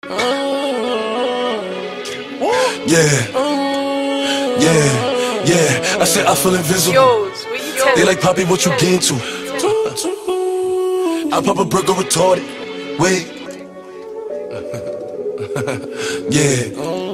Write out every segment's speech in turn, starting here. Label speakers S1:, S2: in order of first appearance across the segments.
S1: I said I feel invisible. They like, Poppy, what you get into? I pop a brick or retarded. Wait. Yeah.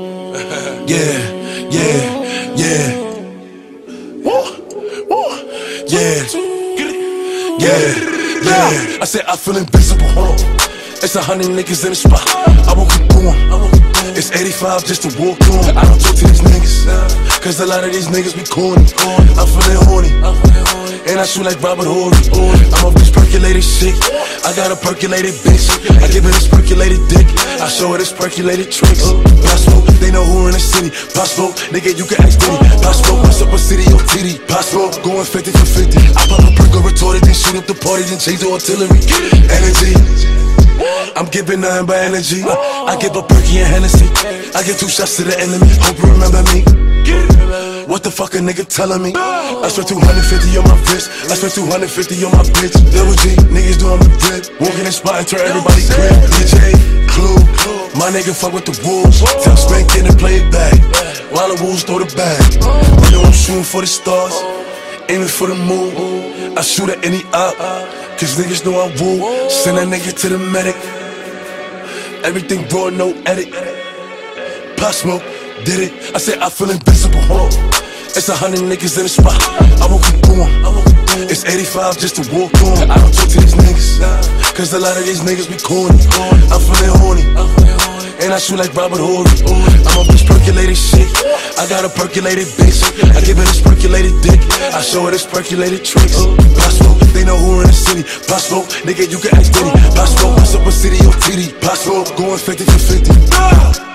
S1: I said I feel invisible. It's 100 niggas in the spot. I won't keep going. It's 85 just to walk on. I don't talk to these niggas, cause a lot of these niggas be corny. I'm feeling horny, and I shoot like Robert Horry. I'm off this percolated shit. I got a percolated bitch. I give her this percolated dick. I show her this percolated tricks. Possible, they know who in the city. Possible, nigga, you can ask Diddy. Possible, what's up a city on TD. Possible, going 50 for 50. I pop a perk or retorted, then shoot up the party, then change the artillery. Energy, I'm giving nothing but energy. I give a perky and Hennessy. I give 2 shots to the enemy. Hope you remember me. What the fuck a nigga telling me? I spent 250 on my wrist. I spent 250 on my bitch. Double G, niggas doing the drip. Walking in spot and turn everybody grip. DJ, Clue, my nigga fuck with the wolves. Tell Spank in and play it back, while the wolves throw the bag. You know I'm shooting for the stars, aiming for the moon. I shoot at any op, cause niggas know I woo. Send that nigga to the medic. Everything raw, no edit. Pop Smoke, did it. I said I feel invisible. It's 100 niggas in the spot. I won't keep going. It's 85 just to walk on. I don't talk to these niggas, cause a lot of these niggas be corny. I'm feeling horny, and I shoot like Robert Horry. I'm off this percolated shit. I got a percolated bitch. I give her this percolated dick. I show her this percolated tricks. Possible, they know who in the city. Possible, nigga, you can ask Diddy. Possible, what's up a city on TD. Possible, going 50 for 50.